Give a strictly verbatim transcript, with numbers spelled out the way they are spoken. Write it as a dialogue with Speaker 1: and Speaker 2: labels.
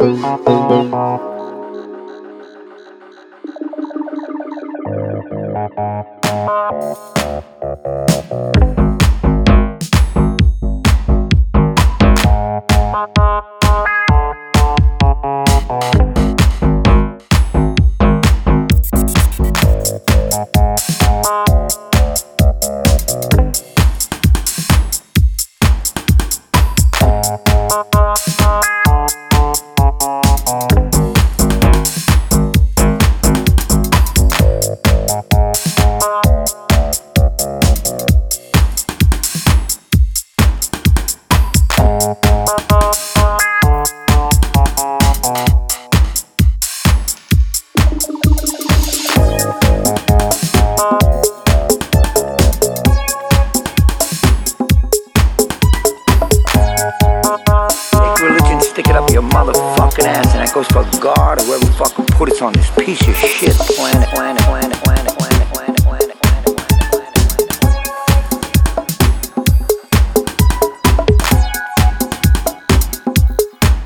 Speaker 1: Stick it up your motherfucking ass, and that goes for God or whoever fucking put us on this piece of shit planet, planet, planet, planet.